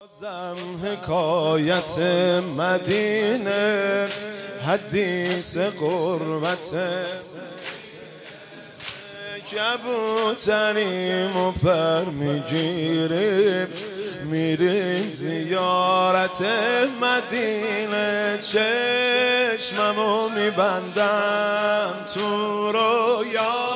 زم حکایت مدینه، حدیث قربت کبوتریم و پر میگیریم، میریم زیارت مدینه. چشممو میبندم تو رویا.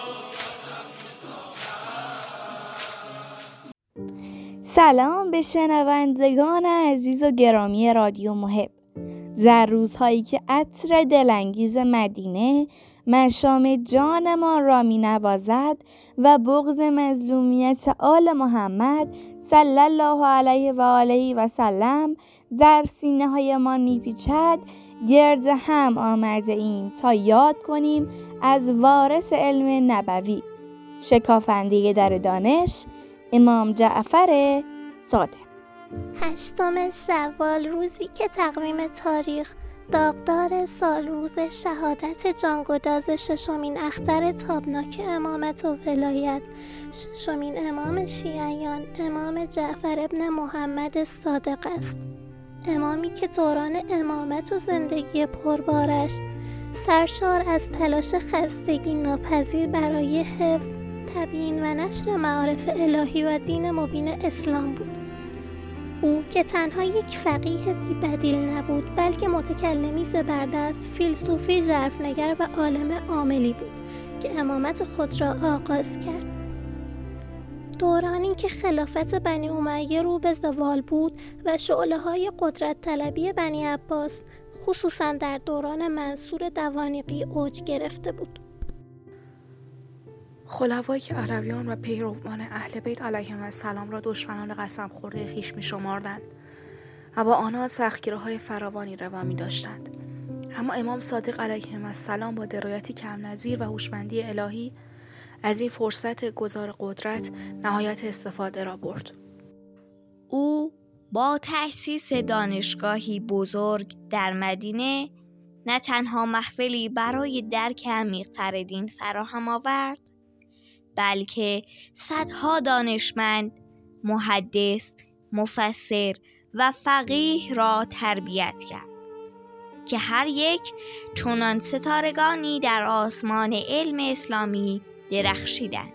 سلام به شنوندگان عزیز و گرامی رادیو محب. روزهایی که عطر دلانگیز مدینه مشام جانمان را می نوازد و بغض مظلومیت آل محمد صلی الله علیه و آله و سلم در سینه های ما می پیچد، گرد هم آمده ایم تا یاد کنیم از وارث علم نبوی، شکافنده در دانش، امام جعفر صادق. 8 شوال، روزی که تقویم تاریخ داغدار سال روز شهادت جانگداز ششمین اختر تابناک امامت و ولایت، ششمین امام شیعیان، امام جعفر ابن محمد صادق است. امامی که دوران امامت و زندگی پربارش سرشار از تلاش خستگی ناپذیر برای حفظ، تبیین و نشر معارف الهی و دین مبین اسلام بود. او که تنها یک فقیه بی‌بدیل نبود، بلکه متکلمی زبردست، فیلسوفی ژرفنگر و عالم عاملی بود که امامت خود را آغاز کرد. دورانی که خلافت بنی امیه رو به زوال بود و شعله‌های قدرت طلبی بنی عباس خصوصا در دوران منصور دوانیقی اوج گرفته بود. خلفایی که علویان و پیروان اهل بیت علیهم السلام را دشمنان قسم خورده خویش می‌شمردند و با آنها سختگیری‌های فراوانی روا می‌داشتند. اما امام صادق علیه السلام با درایتی کم نظیر و هوشمندی الهی از این فرصت گذار قدرت نهایت استفاده را برد. او با تأسیس دانشگاهی بزرگ در مدینه نه تنها محفلی برای درک عمیق‌تر دین فراهم آورد، بلکه صدها دانشمند، محدث، مفسر و فقیه را تربیت کرد که هر یک چنان ستارگانی در آسمان علم اسلامی درخشیدند.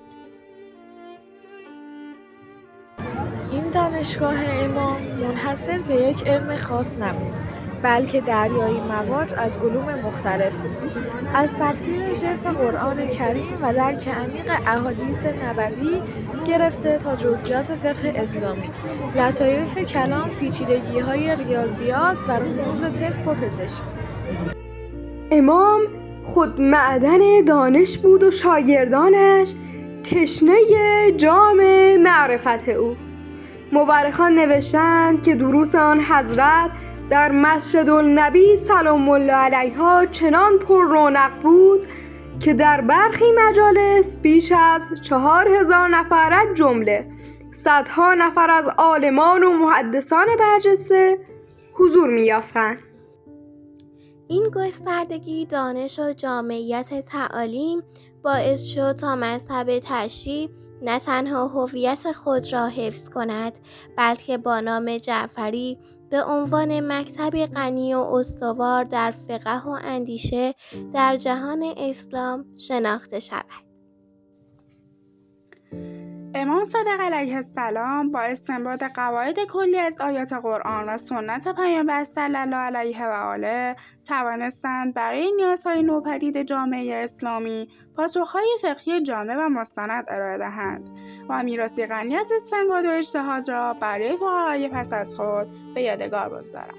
این دانشگاه امام منحصر به یک علم خاص نبود، بلکه دریایی مواج از علوم مختلف بود، از تفسیر ژرف قرآن کریم و درک عمیق احادیث نبوی گرفته تا جزئیات فقه اسلامی، لطایف کلام، پیچیدگی‌های ریاضیات و رموز طب و پزشکی. امام خود معدن دانش بود و شاگردانش تشنه جام معرفت او. مورخان نوشتند که دروس آن حضرت در مسجد النبی سلام الله علیها چنان پر رونق بود که در برخی مجالس بیش از 4000 نفر از جمله صدها نفر از عالمان و محدثان برجسته حضور می‌یافتند. این گستردگی دانش و جامعیت تعالیم باعث شد تا مذهب تشیع نه تنها هویت خود را حفظ کند، بلکه با نام جعفری به عنوان مکتبی غنی و استوار در فقه و اندیشه در جهان اسلام شناخته شود. امام صادق علیه السلام با استنباط قواعد کلی از آیات قرآن و سنت پیامبر صلی الله علیه و آله توانستند برای نیازهای نوپدید جامعه اسلامی پاسخهای فقهی جامع و مستند ارائه دهند و میراثی غنی از استنباط و اجتهاد را برای فقهای پس از خود به یادگار بگذارند.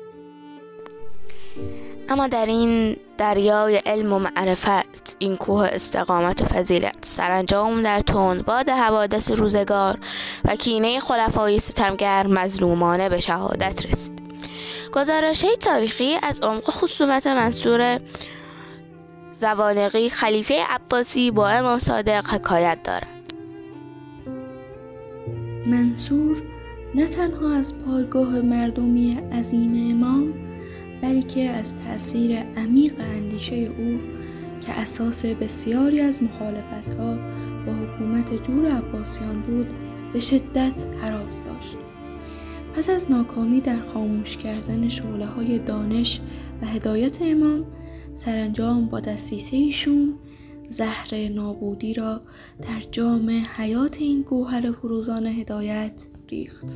اما در این دریای علم و معرفت، این کوه استقامت و فضیلت، سرانجام در تندباد حوادث روزگار و کینه خلفای ستمگر مظلومانه به شهادت رسید. گزارش‌های تاریخی از عمق خصومت منصور زوانقی خلیفه عباسی با امام صادق حکایت دارد. منصور نه تنها از پایگاه مردمی عظیم امام، بلکه از تأثیر عمیق اندیشه او که اساس بسیاری از مخالفت‌ها با حکومت جور عباسیان بود به شدت هراس داشت پس از ناکامی در خاموش کردن شعله‌های دانش و هدایت امام، سرانجام با دسیسه ایشون زهر نابودی را در جام حیات این گوهر فروزان هدایت ریخت.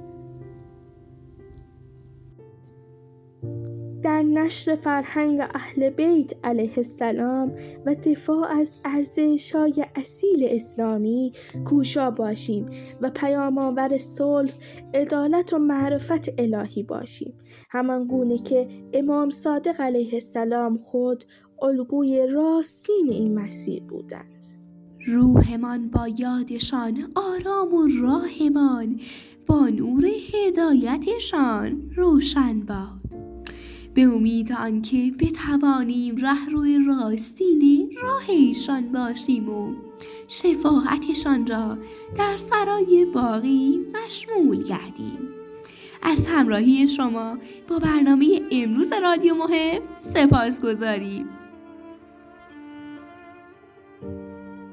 در نشر فرهنگ اهل بیت علیه السلام و دفاع از ارزش‌های اصیل اسلامی کوشا باشیم و پیام‌آور صلح، عدالت و معرفت الهی باشیم، همان گونه که امام صادق علیه السلام خود الگوی راستین این مسیر بودند. روحمان با یادشان آرام و راهمان با نور هدایتشان روشن باد. به امید آنکه بتوانیم رهروی راستین راه ایشان باشیم و شفاعتشان را در سرای باقی مشمول گردیم. از همراهی شما با برنامه امروز رادیو محب سپاسگزاریم.